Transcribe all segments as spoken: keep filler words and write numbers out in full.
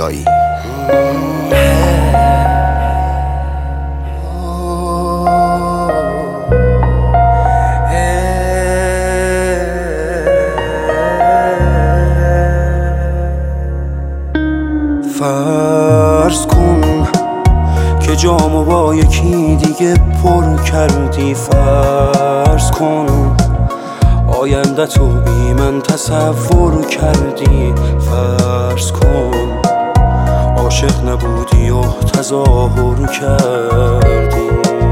رضایی. فرض کن که جامو با یکی دیگه پر کردی، فرض کن آینده تو بی من تصور کردی، فرض کن عاشق نبودی و تظاهر کردی،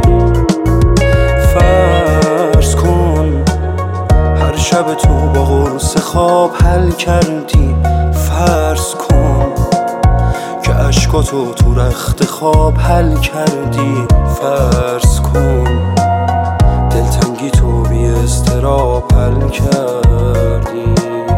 فرض کن هر شب تو با قرص خواب حل کردی، فرض کن که عشقاتو تو رخت خواب حل کردی، فرض کن دلتنگی تو بی اضطراب حل کردی.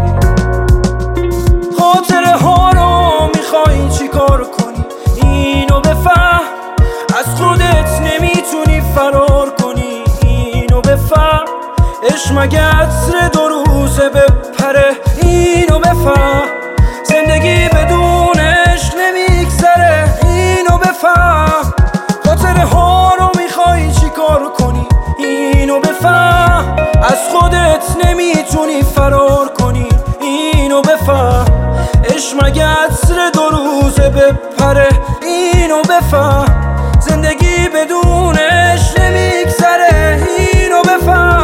خاطره ها رو میخوای چی کار کنی؟ اینو بفهم از خودت نمیتونی فرار کنی، اینو بفهم عشق مگه عطر دو روزه بپره، اینو بفهم زندگی بدون عشق نمیگذره، اینو بفهم خاطره ها رو میخوای چی کار کنی؟ اینو بفهم از خودت نمیتونی فرار کنی، اینو بفهم عشق مگه عطر دو روزه بپره، اینو بفهم زندگی بدون عشق نمیگذره، اینو بفهم.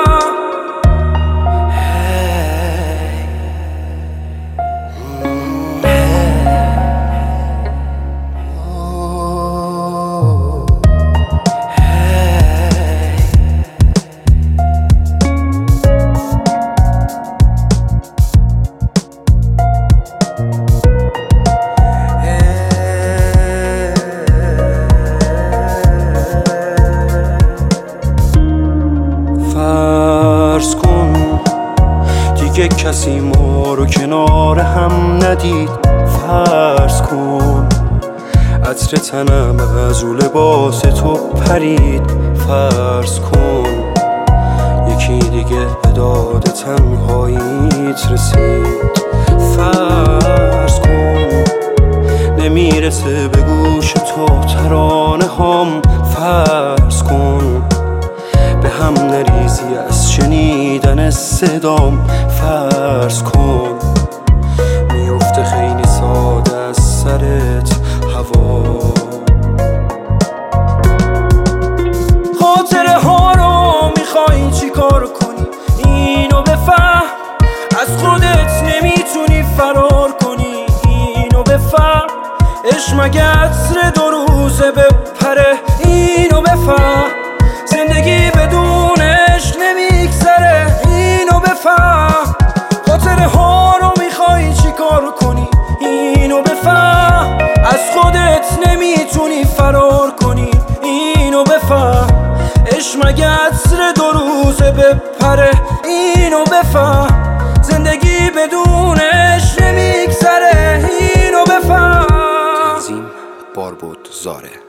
فرض کن دیگه کسی ما رو کنار هم ندید، فرض کن عطر تنم از رو لباس تو پرید، فرض کن یکی دیگه به داد تنهاییت رسید، فرض کن نمیرسه به گوش تو ترانه هم، فرض کن به هم نریزی از شنیدن صدام، فرض کن میفته خیلی ساده از سرت هوا. خاطره ها رو میخوای چی کار کنی؟ اینو بفهم از خودت نمیتونی فرار کنی، اینو بفهم عشق مگه عطر دو روزه بپره، اینو بفهم زندگی بدون عشق نمیگذره، اینو بفهم خاطره ها رو میخوای چی کار کنی؟ اینو بفهم از خودت نمیتونی فرار کنی، اینو بفهم عشق مگه عطر دو روزه بپره، اینو بفهم زندگی بدون عشق نمیگذره، اینو بفهم. تنظیم باربود زاره.